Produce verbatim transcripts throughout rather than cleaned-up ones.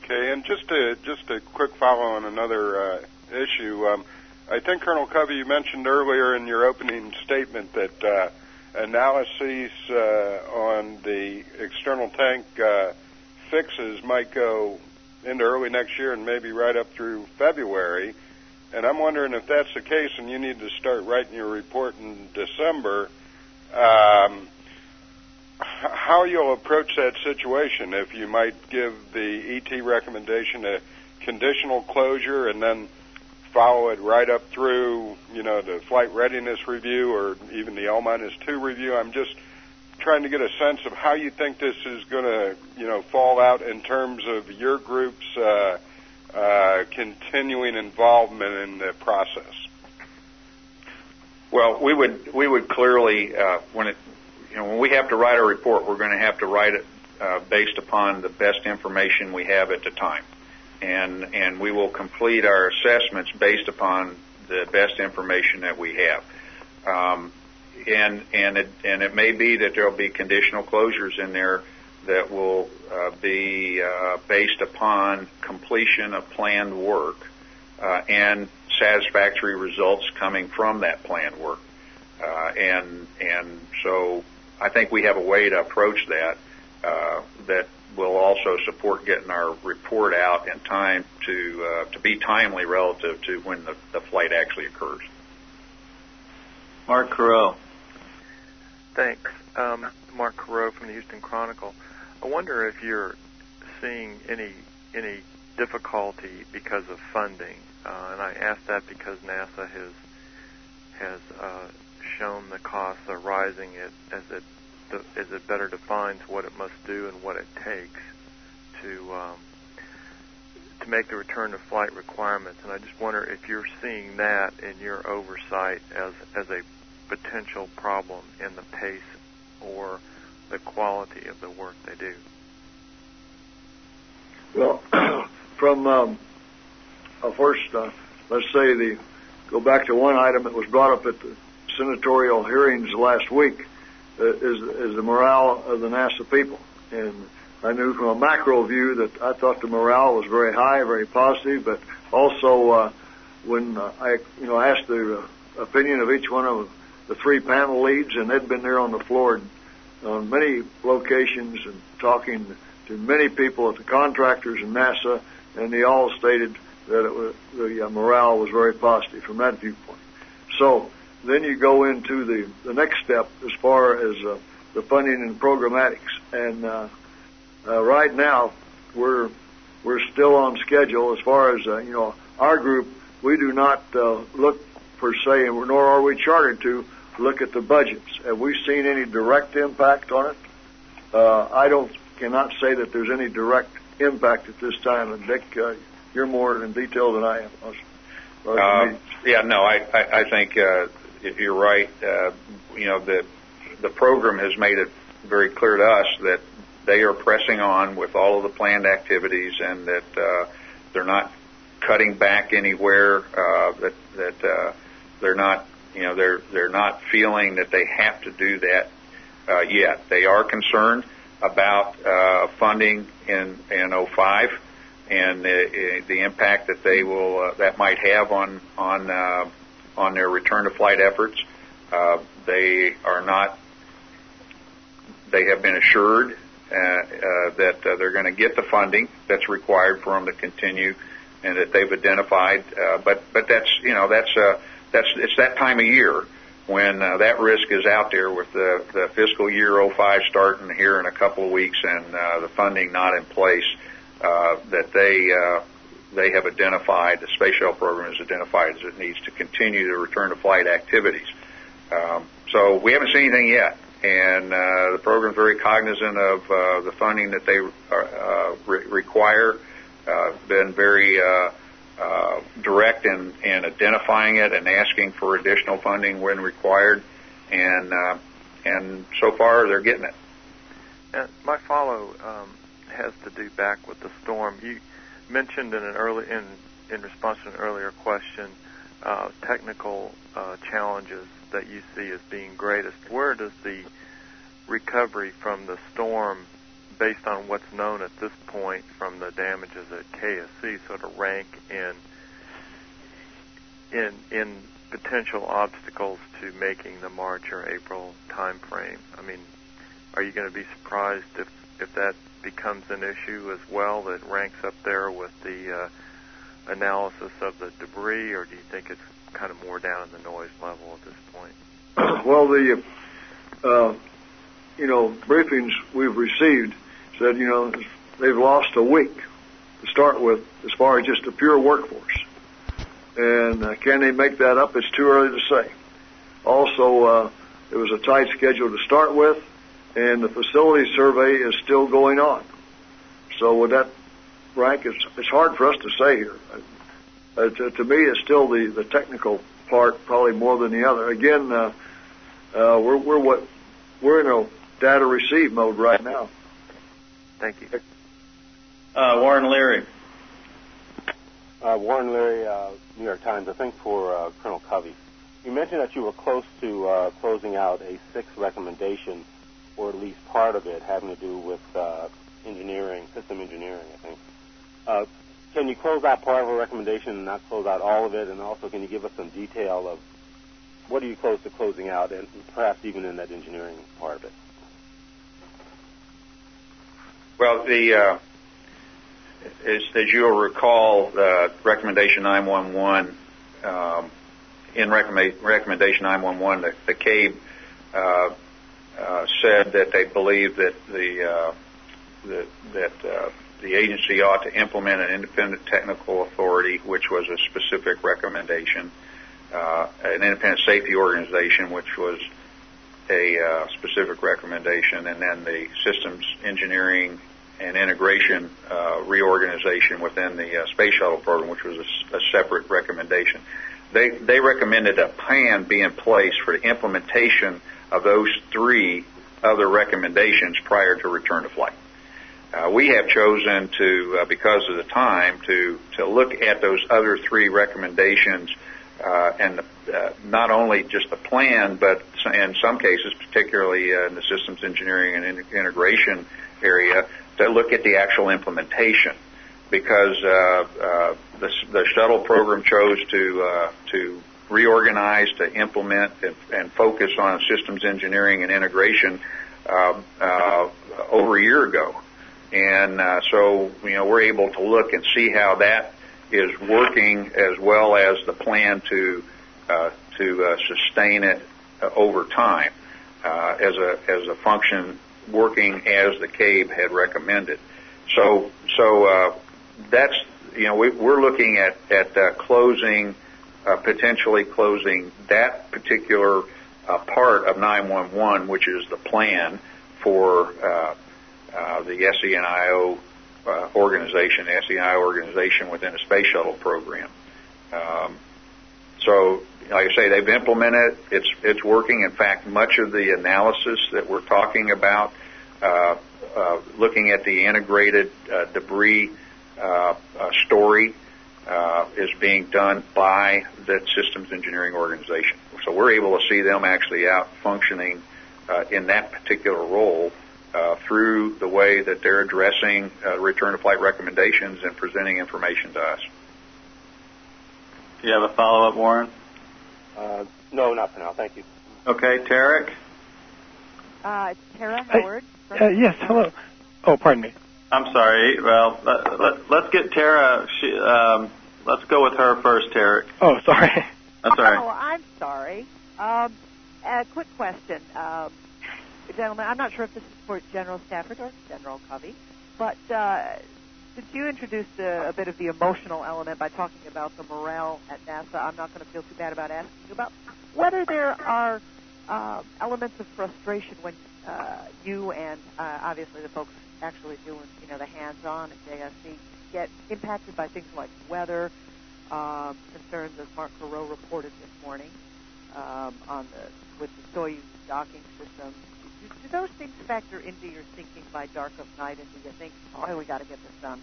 Okay, and just a just a quick follow on another uh, issue. Um, I think Colonel Covey, you mentioned earlier in your opening statement that uh, analyses uh, on the external tank uh, fixes might go into early next year and maybe right up through February. And I'm wondering if that's the case and you need to start writing your report in December, um, how you'll approach that situation, if you might give the E T recommendation a conditional closure and then follow it right up through, you know, the flight readiness review or even the L minus two review. I'm just trying to get a sense of how you think this is going to, you know, fall out in terms of your group's uh, uh, continuing involvement in the process. Well, we would we would clearly uh, when it you know when we have to write a report, we're going to have to write it uh, based upon the best information we have at the time, and and we will complete our assessments based upon the best information that we have. Um, and and it and it may be that there will be conditional closures in there that will uh, be uh, based upon completion of planned work uh, and satisfactory results coming from that planned work. Uh, and and so I think we have a way to approach that uh, that will also support getting our report out in time to uh, to be timely relative to when the, the flight actually occurs. Mark Carreau. Thanks. Um, Mark Carreau from the Houston Chronicle. I wonder if you're seeing any any difficulty because of funding, uh, and I ask that because NASA has has uh, shown the costs are rising it, as it as it better defines what it must do and what it takes to um, to make the return to flight requirements. And I just wonder if you're seeing that in your oversight as as a potential problem in the pace or the quality of the work they do. Well, from um, uh, first, uh, let's say the go back to one item that was brought up at the senatorial hearings last week uh, is is the morale of the NASA people, and I knew from a macro view that I thought the morale was very high, very positive, but also uh, when uh, I you know asked the uh, opinion of each one of the three panel leads, and they'd been there on the floor on many locations and talking to many people at the contractors and NASA, and they all stated that it was, the uh, morale was very positive from that viewpoint. So then you go into the, the next step as far as uh, the funding and programmatics. And uh, uh, right now we're we're still on schedule as far as uh, you know our group. We do not uh, look per se, nor are we chartered to look at the budgets. Have we seen any direct impact on it? Uh, I don't cannot say that there's any direct impact at this time. And Dick, uh, you're more in detail than I am. Uh, yeah, no, I, I, I think uh, you're right. Uh, you know, the the program has made it very clear to us that they are pressing on with all of the planned activities, and that uh, they're not cutting back anywhere. Uh, that that uh, they're not. You know, they're they're not feeling that they have to do that uh, yet. They are concerned about uh, funding in in oh five and the, the impact that they will uh, that might have on on uh, on their return to flight efforts. Uh, they are not. They have been assured uh, uh, that uh, they're going to get the funding that's required for them to continue, and that they've identified. Uh, but but that's you know that's uh, That's it's that time of year when uh, that risk is out there with the, the fiscal year oh five starting here in a couple of weeks and uh, the funding not in place. Uh, that they uh, they have identified, the Space Shuttle program has identified as it needs to continue the return to flight activities. Um, so we haven't seen anything yet, and uh, the program is very cognizant of uh, the funding that they uh, re- require. Uh, been very uh, Uh, direct in, in identifying it and asking for additional funding when required, and uh, and so far they're getting it. And my follow um, has to do back with the storm. You mentioned in an early in in response to an earlier question uh, technical uh, challenges that you see as being greatest. Where does the recovery from the storm based on what's known at this point from the damages at K S C, sort of rank in in in potential obstacles to making the March or April time frame? I mean, are you going to be surprised if if that becomes an issue as well, that ranks up there with the uh, analysis of the debris, or do you think it's kind of more down in the noise level at this point? Well, the uh, you know briefings we've received said you know they've lost a week to start with as far as just a pure workforce, and uh, can they make that up? It's too early to say. Also, uh, it was a tight schedule to start with, and the facility survey is still going on. So with that rank, it's, it's hard for us to say here. Uh, to, to me, it's still the, the technical part, probably more than the other. Again, uh, uh, we're we're what we're in a data receive mode right now. Thank you. Uh, Warren Leary. Uh, Warren Leary, uh, New York Times. I think for uh, Colonel Covey, you mentioned that you were close to uh, closing out a sixth recommendation, or at least part of it, having to do with uh, engineering, system engineering, I think. Uh, can you close out part of a recommendation and not close out all of it? And also, can you give us some detail of what are you close to closing out, and perhaps even in that engineering part of it? Well, the uh, as, as you'll recall, uh, recommendation nine one one, um, in recommend, recommendation nine one one, the, the C A B uh, uh, said that they believe that the uh, that, that uh, the agency ought to implement an independent technical authority, which was a specific recommendation, uh, an independent safety organization, which was a uh, specific recommendation, and then the systems engineering and integration uh, reorganization within the uh, space shuttle program, which was a, a separate recommendation. They they recommended a plan be in place for the implementation of those three other recommendations prior to return to flight. Uh, we have chosen to, uh, because of the time, to to look at those other three recommendations uh, and the, uh, not only just the plan, but in some cases, particularly uh, in the systems engineering and in- integration area, to look at the actual implementation, because uh, uh, the, the shuttle program chose to uh, to reorganize, to implement, and, and focus on systems engineering and integration uh, uh, over a year ago. And uh, so, you know, we're able to look and see how that is working, as well as the plan to uh, to uh, sustain it uh, over time uh, as a as a function working as the C A B had recommended. So, so uh, that's, you know, we, we're looking at at uh, closing, uh, potentially closing that particular uh, part of nine one one, which is the plan for uh, uh, the S E N I O uh, organization, S E N I O organization within the space shuttle program. Um, so, like I say, they've implemented it. It's it's working. In fact, much of the analysis that we're talking about, uh, uh, looking at the integrated uh, debris uh, uh, story, uh, is being done by the systems engineering organization. So we're able to see them actually out functioning uh, in that particular role uh, through the way that they're addressing uh, return to flight recommendations and presenting information to us. Do you have a follow-up, Warren? Uh, no, not for now. Thank you. Okay, Tarek? Uh, Tara Howard. Uh, yes, hello. Oh, pardon me. I'm sorry. Well, let, let, let's get Tara. She, um, let's go with her first, Tarek. Oh, sorry. That's all right. Oh, I'm sorry. Um, a quick question. Um, gentlemen, I'm not sure if this is for General Stafford or General Covey, but uh, since you introduced a, a bit of the emotional element by talking about the morale at NASA, I'm not going to feel too bad about asking you about whether there are uh, elements of frustration when uh, you and uh, obviously the folks actually doing, you know, the hands-on at J S C get impacted by things like weather, um, concerns, as Mark Carreau reported this morning, um, on the with the Soyuz docking system. Do, do those things factor into your thinking by dark of night, and do you think, oh, we got to get this done?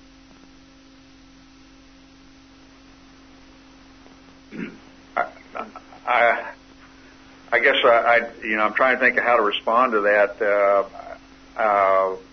I, I, I guess I, I, you know, I'm trying to think of how to respond to that. Uh, uh,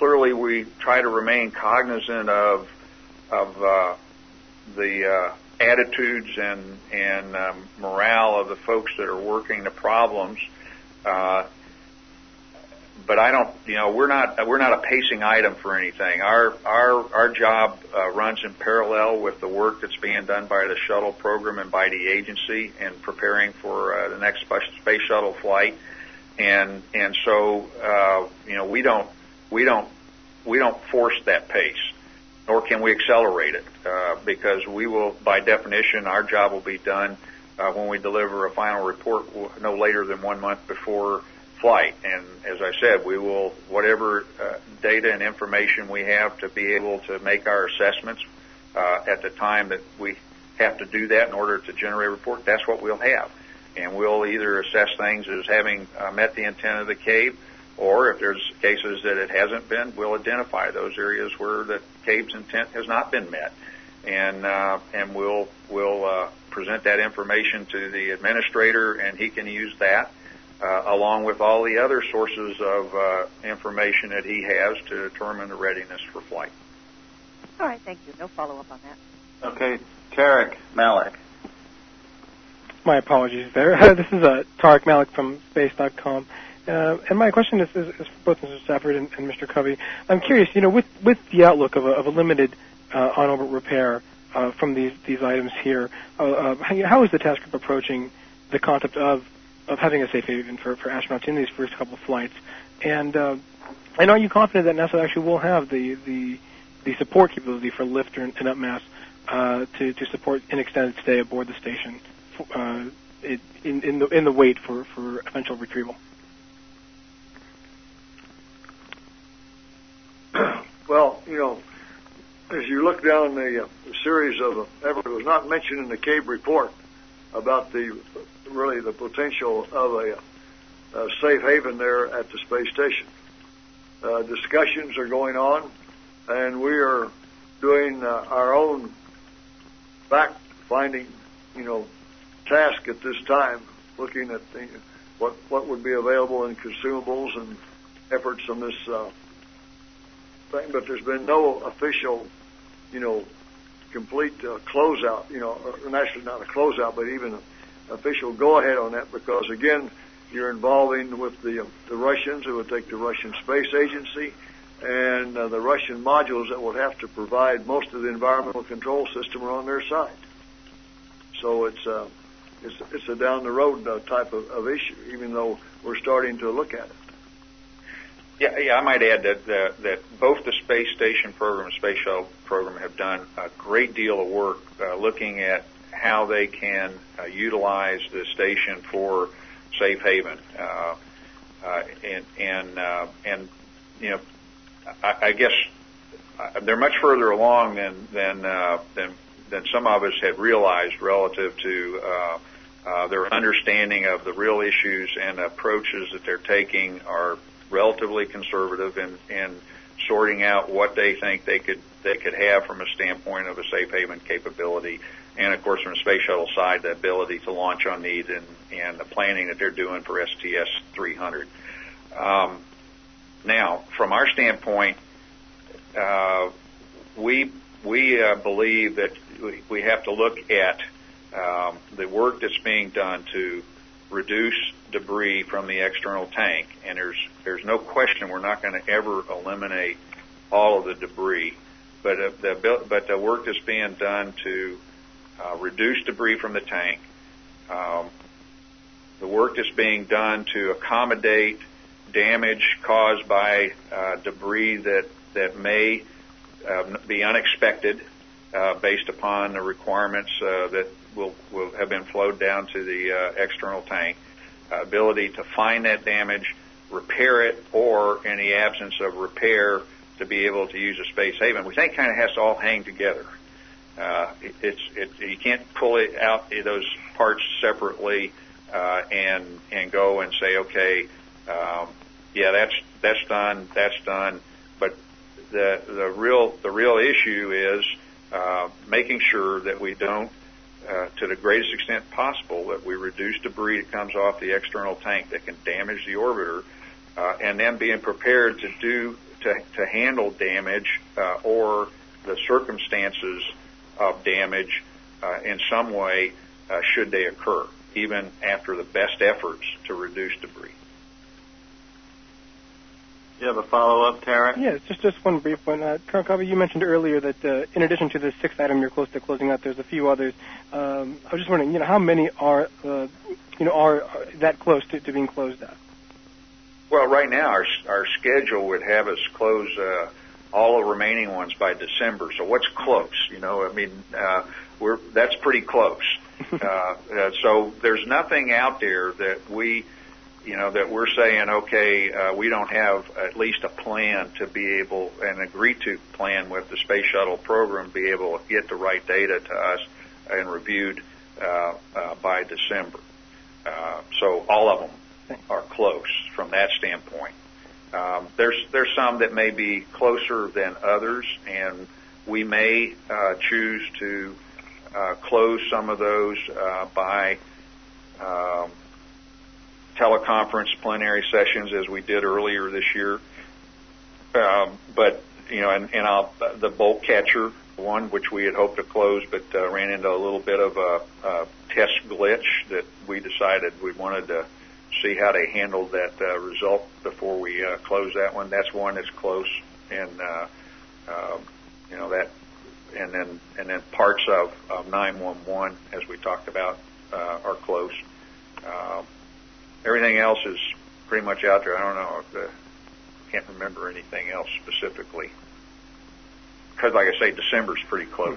clearly we try to remain cognizant of of uh, the uh, attitudes and and um, morale of the folks that are working the problems. Uh, but I don't, you know, we're not we're not a pacing item for anything. Our our our job uh, runs in parallel with the work that's being done by the shuttle program and by the agency in preparing for uh, the next space shuttle flight. And and so uh, you know we don't we don't we don't force that pace, nor can we accelerate it uh, because we will, by definition, our job will be done uh, when we deliver a final report no later than one month before flight. And as I said, we will whatever uh, data and information we have to be able to make our assessments uh, at the time that we have to do that in order to generate a report. That's what we'll have. And we'll either assess things as having uh, met the intent of the C A B, or if there's cases that it hasn't been, we'll identify those areas where the C A B's intent has not been met, and uh, and we'll we'll uh, present that information to the administrator, and he can use that uh, along with all the other sources of uh, information that he has to determine the readiness for flight. All right, thank you. No follow-up on that. Okay, Tarek Malik. My apologies there. This is uh, Tarek Malik from space dot com. Uh, and my question is, is, is for both Mister Stafford and, and Mister Covey. I'm curious, you know, with, with the outlook of a, of a limited uh, on-orbit repair uh, from these, these items here, uh, uh, how is the task group approaching the concept of, of having a safe haven for, for astronauts in these first couple of flights? And uh, and are you confident that NASA actually will have the, the, the support capability for lift and, and up mass uh, to, to support an extended stay aboard the station? Uh, in, in the in the wait for, for eventual retrieval? Well, you know, as you look down the, uh, the series of uh, effort, it was not mentioned in the C A B report about the really the potential of a, a safe haven there at the space station. Uh, discussions are going on, and we are doing uh, our own fact-finding, you know, task at this time, looking at the, what what would be available in consumables and efforts on this uh, thing. But there's been no official, you know, complete uh, closeout, you know, or actually not a closeout, but even an official go-ahead on that, because again, you're involving with the uh, the Russians, who would take the Russian Space Agency, and uh, the Russian modules that would have to provide most of the environmental control system are on their side. So it's uh, It's, it's a down-the-road uh, type of, of issue, even though we're starting to look at it. Yeah, yeah. I might add that uh, that both the space station program and space shuttle program have done a great deal of work uh, looking at how they can uh, utilize the station for safe haven, uh, uh, and and uh, and you know, I, I guess they're much further along than than uh, than than some of us had realized relative to uh, uh, their understanding of the real issues, and approaches that they're taking are relatively conservative in, in sorting out what they think they could they could have from a standpoint of a safe haven capability, and of course from the space shuttle side, the ability to launch on need, and, and the planning that they're doing for S T S three hundred. Um, now, from our standpoint, uh, we we uh, believe that we, we have to look at um, the work that's being done to reduce debris from the external tank, and there's there's no question we're not going to ever eliminate all of the debris, but uh, the but the work that's being done to uh, reduce debris from the tank, um, the work that's being done to accommodate damage caused by uh, debris that that may uh, be unexpected uh, based upon the requirements uh, that will will have been flowed down to the uh, external tank. Uh, ability to find that damage, repair it, or in the absence of repair, to be able to use a space haven. We think kind of has to all hang together. Uh, it, it's it, you can't pull it out those parts separately uh, and and go and say, okay, um, yeah, that's that's done, that's done. But the the real the real issue is uh, making sure that we don't, Uh, to the greatest extent possible, that we reduce debris that comes off the external tank that can damage the orbiter, uh, and then being prepared to do to, to handle damage uh, or the circumstances of damage uh, in some way uh, should they occur, even after the best efforts to reduce debris. You have a follow-up, Tara? Yes, just just one brief one. Uh, Colonel Covey, you mentioned earlier that uh, in addition to the sixth item you're close to closing out, there's a few others. Um, I was just wondering, you know, how many are, uh, you know, are, are that close to, to being closed out? Well, right now our our schedule would have us close uh, all the remaining ones by December. So what's close? You know, I mean, uh, we're that's pretty close. uh, uh, so there's nothing out there that we. You know, that we're saying, okay, uh, we don't have at least a plan to be able, an agreed to plan with the Space Shuttle program, be able to get the right data to us and reviewed uh, uh, by December. Uh, so all of them are close from that standpoint. Um, there's there's some that may be closer than others, and we may uh, choose to uh, close some of those uh, by um, teleconference plenary sessions as we did earlier this year. Um, but, you know, and, and I'll, the bolt catcher one, which we had hoped to close, but uh, ran into a little bit of a, a test glitch that we decided we wanted to see how they handled that uh, result before we uh, close that one. That's one that's close, and, uh, uh, you know, that, and then, and then parts of, of nine one one, as we talked about, uh, are close. Uh, Everything else is pretty much out there. I don't know. If the, can't remember anything else specifically. Because, like I say, December's pretty close.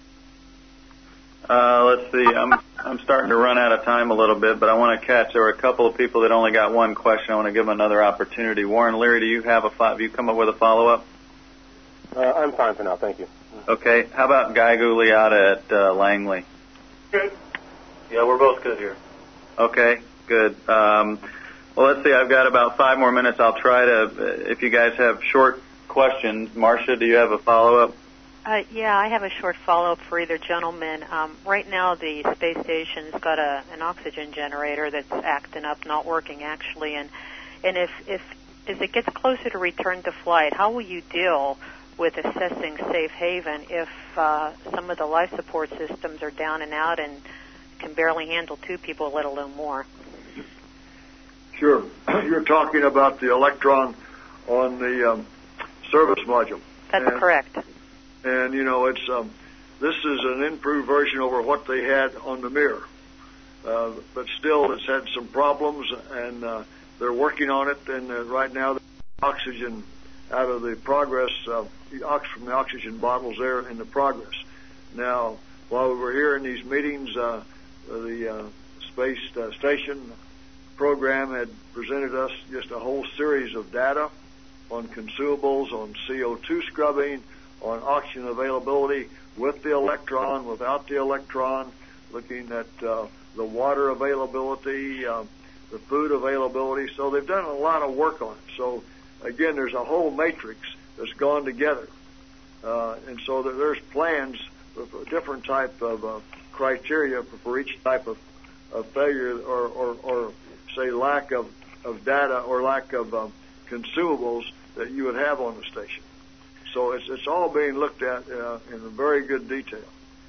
Uh, let's see. I'm I'm starting to run out of time a little bit, but I want to catch. There were a couple of people that only got one question. I want to give them another opportunity. Warren Leary, do you have a fo- have you come up with a follow up? Uh, I'm fine for now. Thank you. Okay. How about Guy Gugliotta at uh, Langley? Good. Yeah, we're both good here. Okay. Good. Um, well, let's see. I've got about five more minutes. I'll try to, if you guys have short questions. Marcia, do you have a follow-up? Uh, yeah, I have a short follow-up for either gentleman. Um, right now, the space station's got a, an oxygen generator that's acting up, not working actually. And and if if as it gets closer to return to flight, how will you deal with assessing safe haven if uh, some of the life support systems are down and out and can barely handle two people, let alone more? Sure. You're talking about the Electron on the um, service module. That's and, correct. And, you know, it's um, this is an improved version over what they had on the Mir. Uh, but still, it's had some problems, and uh, they're working on it. And uh, right now, the oxygen out of the Progress, uh, the ox from the oxygen bottles there in the Progress. Now, while we were here in these meetings, uh, the uh, space uh, station program had presented us just a whole series of data on consumables, on C O two scrubbing, on oxygen availability with the Electron, without the Electron, looking at uh, the water availability, uh, the food availability. So they've done a lot of work on it. So, again, there's a whole matrix that's gone together. Uh, and so there's plans with a different type of uh, criteria for each type of, of failure or, or, or, say, lack of, of data or lack of um, consumables that you would have on the station. So it's it's all being looked at uh, in very good detail.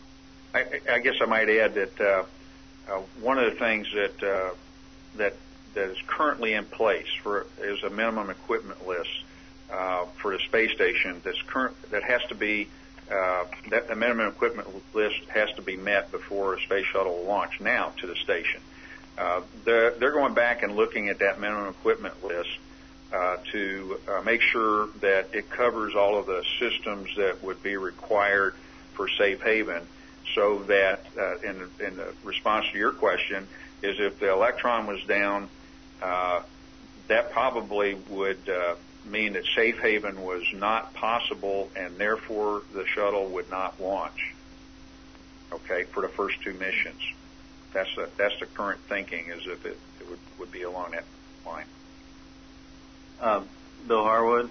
I, I guess I might add that uh, uh, one of the things that uh, that that is currently in place for is a minimum equipment list uh, for the space station. That's current that has to be uh, that the minimum equipment list has to be met before a space shuttle will launch now to the station. Uh, they're, they're going back and looking at that minimum equipment list uh, to uh, make sure that it covers all of the systems that would be required for safe haven, so that, uh, in, in the response to your question, is if the Electron was down, uh, that probably would uh, mean that safe haven was not possible, and therefore the shuttle would not launch, okay, for the first two missions. That's the, that's the current thinking, is if it, it would, would be along that line. Um, Bill Harwood?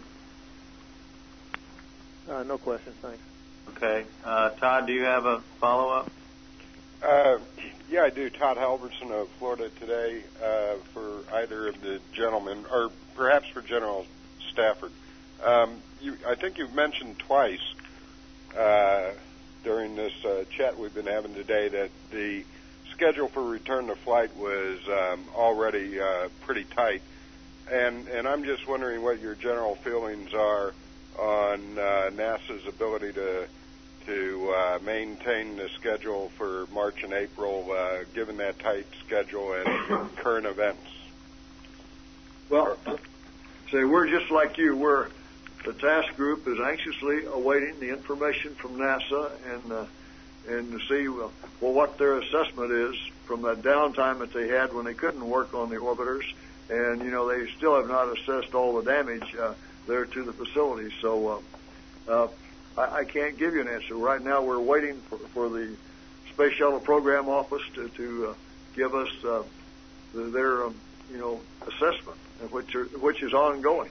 Uh, no questions, thanks. Okay. Uh, Todd, do you have a follow-up? Uh, yeah, I do. Todd Halverson of Florida Today, uh, for either of the gentlemen, or perhaps for General Stafford. Um, you, I think you've mentioned twice uh, during this uh, chat we've been having today that the schedule for return to flight was um, already uh, pretty tight. And, and I'm just wondering what your general feelings are on uh, NASA's ability to to uh, maintain the schedule for March and April, uh, given that tight schedule and current events. Well, say we're just like you. We're the task group is anxiously awaiting the information from NASA and uh, and to see well, well what their assessment is from that downtime that they had when they couldn't work on the orbiters. And, you know, they still have not assessed all the damage uh, there to the facility. So uh, uh, I, I can't give you an answer. Right now we're waiting for, for the Space Shuttle Program Office to, to uh, give us uh, the, their, um, you know, assessment, which, are, which is ongoing.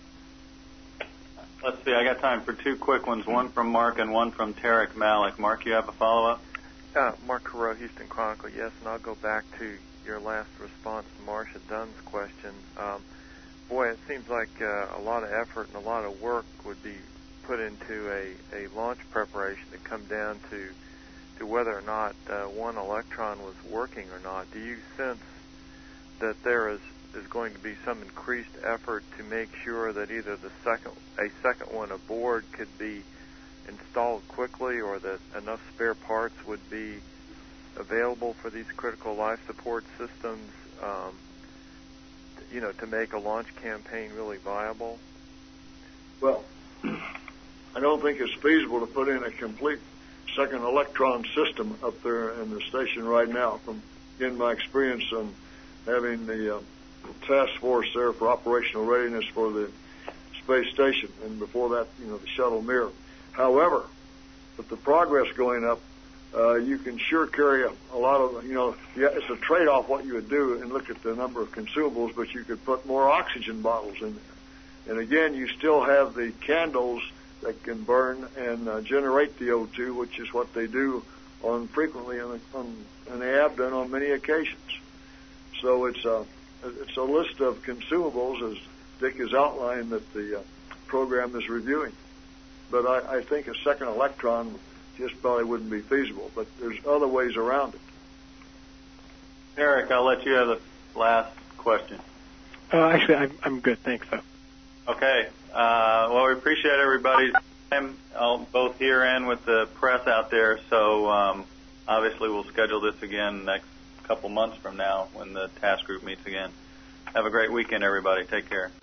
Let's see. I got time for two quick ones, one from Mark and one from Tarek Malik. Mark, you have a follow-up? Uh, Mark Carreau, Houston Chronicle. Yes, and I'll go back to your last response to Marcia Dunn's question. Um, boy, it seems like uh, a lot of effort and a lot of work would be put into a, a launch preparation to come down to to whether or not uh, one Electron was working or not. Do you sense that there is, is going to be some increased effort to make sure that either the second a second one aboard could be installed quickly, or that enough spare parts would be available for these critical life support systems, um, you know, to make a launch campaign really viable? Well, I don't think it's feasible to put in a complete second Electron system up there in the station right now. From in my experience on having the uh, task force there for operational readiness for the space station, and before that, you know, the shuttle Mir. However, with the progress going up, Uh, you can sure carry a, a lot of, you know, yeah, it's a trade-off what you would do and look at the number of consumables, but you could put more oxygen bottles in there. And again, you still have the candles that can burn and uh, generate the O two, which is what they do on frequently on, on, and they have done on many occasions. So it's a, it's a list of consumables, as Dick has outlined, that the uh, program is reviewing. But I, I think a second Electron just probably wouldn't be feasible, but there's other ways around it. Eric, I'll let you have the last question. Uh, actually, I'm, I'm good. Thanks, though. Okay. Uh, well, we appreciate everybody's time, uh, both here and with the press out there. So um, obviously we'll schedule this again next couple months from now when the task group meets again. Have a great weekend, everybody. Take care.